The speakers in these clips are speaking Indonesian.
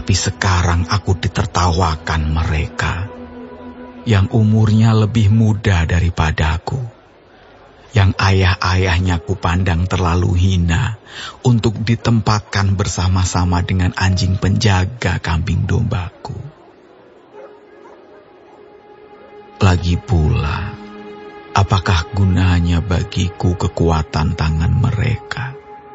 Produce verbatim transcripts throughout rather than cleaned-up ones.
Tetapi sekarang aku ditertawakan mereka, yang umurnya lebih muda daripadaku, yang ayah-ayahnya kupandang terlalu hina untuk ditempatkan bersama-sama dengan anjing penjaga kambing dombaku. Lagi pula, apakah gunanya bagiku kekuatan tangan mereka?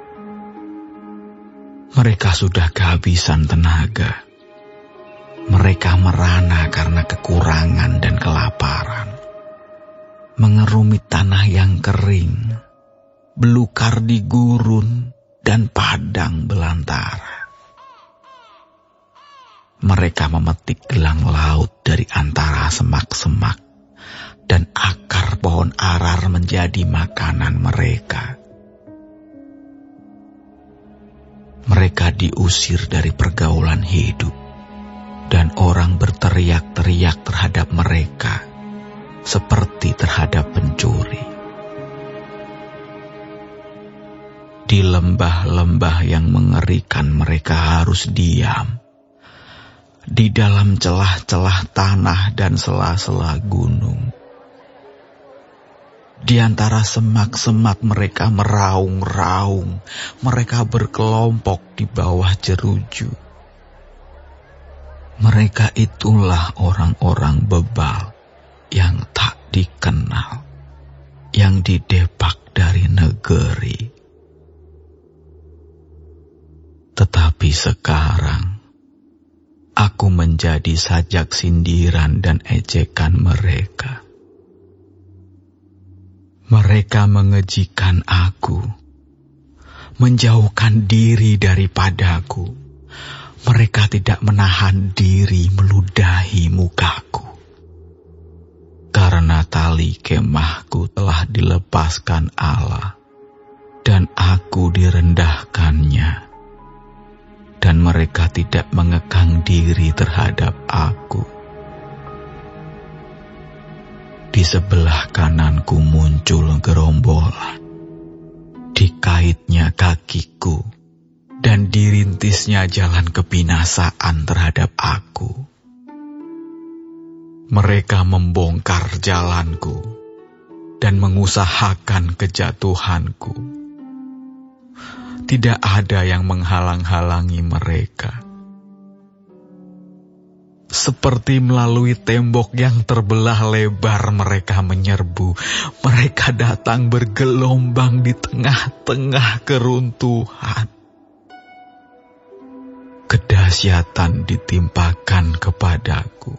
Mereka sudah kehabisan tenaga. Mereka merana karena kekurangan dan kelaparan. Mengerumit tanah yang kering, belukar di gurun dan padang belantara. Mereka memetik gelang laut dari antara semak-semak, dan akar pohon arar menjadi makanan mereka. Mereka diusir dari pergaulan hidup, dan orang berteriak-teriak terhadap mereka seperti terhadap pencuri. Di lembah-lembah yang mengerikan mereka harus diam. Di dalam celah-celah tanah dan sela-sela gunung. Di antara semak-semak mereka meraung-raung, mereka berkelompok di bawah jeruju. Mereka itulah orang-orang bebal yang tak dikenal, yang didepak dari negeri. Tetapi sekarang, aku menjadi sajak sindiran dan ejekan mereka. Mereka mengejikan aku, menjauhkan diri daripadaku. Mereka tidak menahan diri meludahi mukaku. Karena tali kemahku telah dilepaskan Allah, dan aku direndahkannya. Dan mereka tidak mengekang diri terhadap aku. Di sebelah kananku muncul gerombolan, dikaitnya kakiku, dan dirintisnya jalan kebinasaan terhadap aku. Mereka membongkar jalanku dan mengusahakan kejatuhanku. Tidak ada yang menghalang-halangi mereka. Seperti melalui tembok yang terbelah lebar mereka menyerbu. Mereka datang bergelombang di tengah-tengah keruntuhan. Kedahsyatan ditimpakan kepadaku.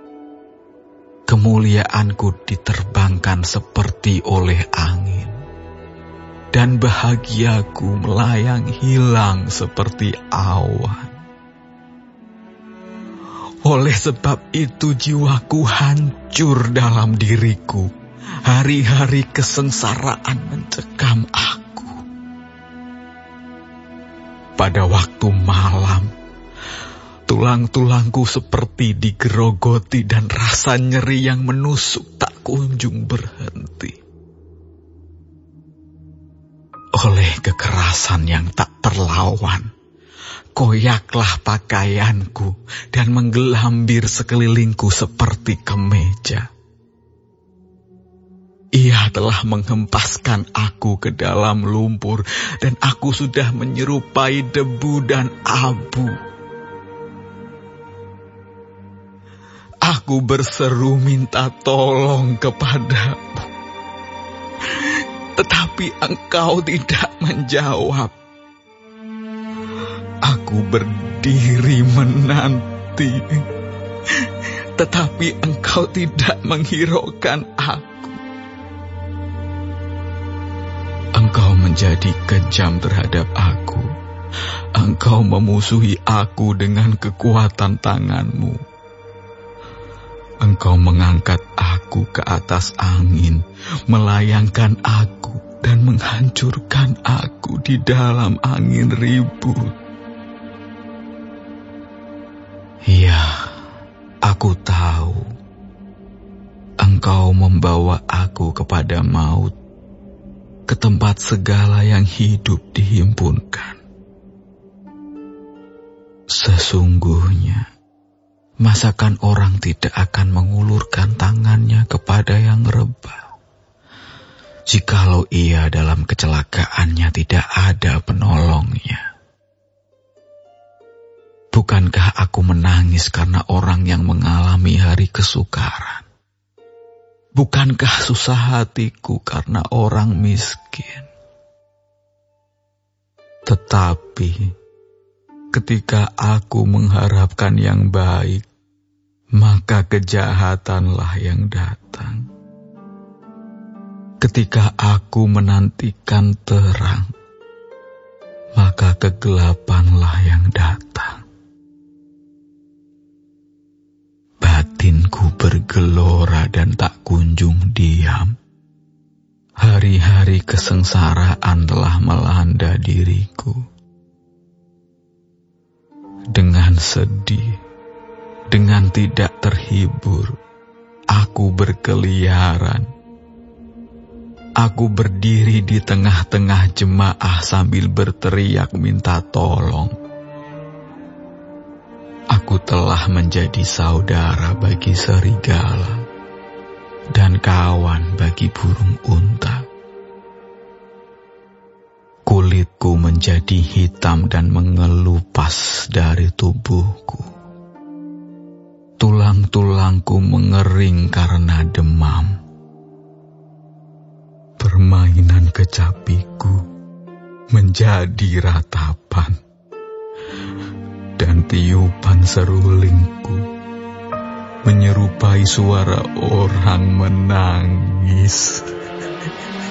Kemuliaanku diterbangkan seperti oleh angin. Dan bahagiaku melayang hilang seperti awan. Oleh sebab itu jiwaku hancur dalam diriku. Hari-hari kesengsaraan mencekam aku. Pada waktu malam, tulang-tulangku seperti digerogoti dan rasa nyeri yang menusuk tak kunjung berhenti. Oleh kekerasan yang tak terlawan, koyaklah pakaianku dan menggelambir sekelilingku seperti kemeja. Ia telah menghempaskan aku ke dalam lumpur dan aku sudah menyerupai debu dan abu. Aku berseru minta tolong kepadamu, tetapi engkau tidak menjawab. Aku berdiri menanti, tetapi engkau tidak menghiraukan aku. Engkau menjadi kejam terhadap aku. Engkau memusuhi aku dengan kekuatan tanganmu. Engkau mengangkat aku ke atas angin, melayangkan aku dan menghancurkan aku di dalam angin ribut. Ya, aku tahu. Engkau membawa aku kepada maut, ke tempat segala yang hidup dihimpunkan. Sesungguhnya, masakan orang tidak akan mengulurkan tangannya kepada yang rebah, jikalau ia dalam kecelakaannya tidak ada penolongnya. Bukankah aku menangis karena orang yang mengalami hari kesukaran? Bukankah susah hatiku karena orang miskin? Tetapi ketika aku mengharapkan yang baik, maka kejahatanlah yang datang. Ketika aku menantikan terang, maka kegelapanlah yang datang. Batinku bergelora dan tak kunjung diam. Hari-hari kesengsaraan telah melanda diriku. Dengan sedih, dengan tidak terhibur, aku berkeliaran. Aku berdiri di tengah-tengah jemaah sambil berteriak minta tolong. Aku telah menjadi saudara bagi serigala dan kawan bagi burung unta. Kulitku menjadi hitam dan mengelupas dari tubuhku. Tulang-tulangku mengering karena demam. Permainan kecapiku menjadi ratapan, dan tiupan serulingku menyerupai suara orang menangis.